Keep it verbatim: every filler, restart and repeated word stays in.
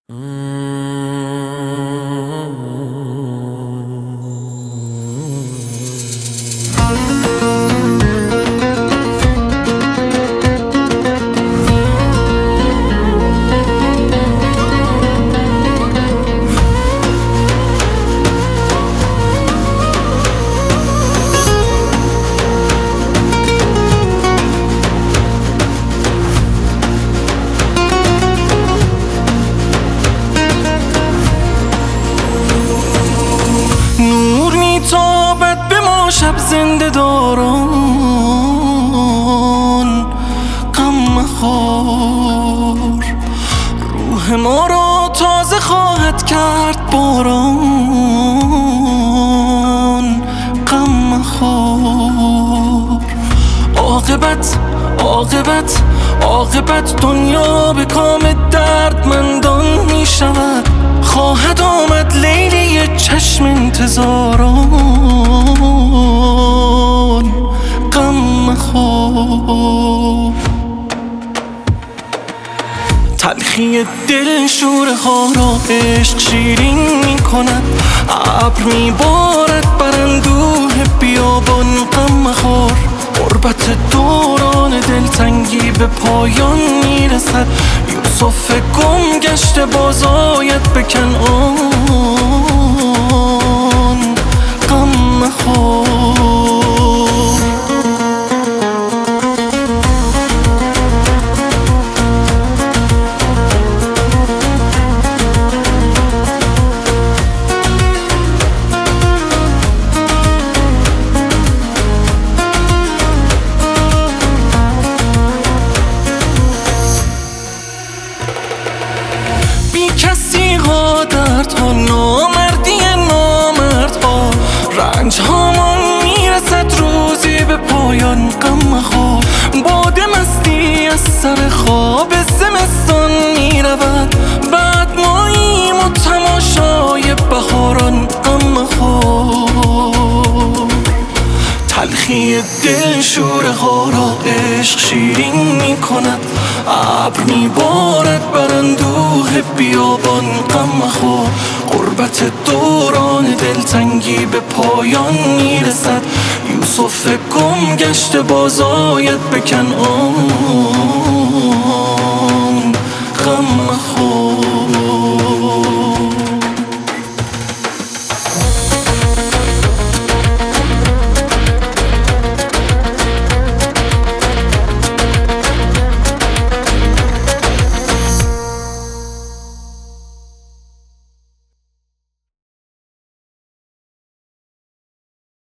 نور میتابد به ما شب زنده داران، غم مخور روح ما را تازه خواهد کرد باران، غم مخور. عاقبت عاقبت عاقبت دنیا به کام دردمندان می شود، خواهد آمد لیلی چشم انتظاران، غم مخور. تلخی دل شورها را عشق شیرین می کند، ابر می بارد بر اندوه بیابان، غم مخور. غربت دوران دلتنگی به پایان می رسد، یوسف گم گشته باز آید به کنعان، غم مخور. کسی ها دردها، نامردی نامردها، رنج هامان میرسد روزی به پایان، غم مخور. باد مستی از سر خواب زمستان میرود، بعد ماییم و تماشای بهاران، غم مخور. تلخی دل شورها را عشق شیرین می کند، ابر می بارد بر اندوه بیابان، غم مخور. غربت دوران دلتنگی به پایان می رسد، یوسف گم گشته باز آید به کنعان، غم مخور.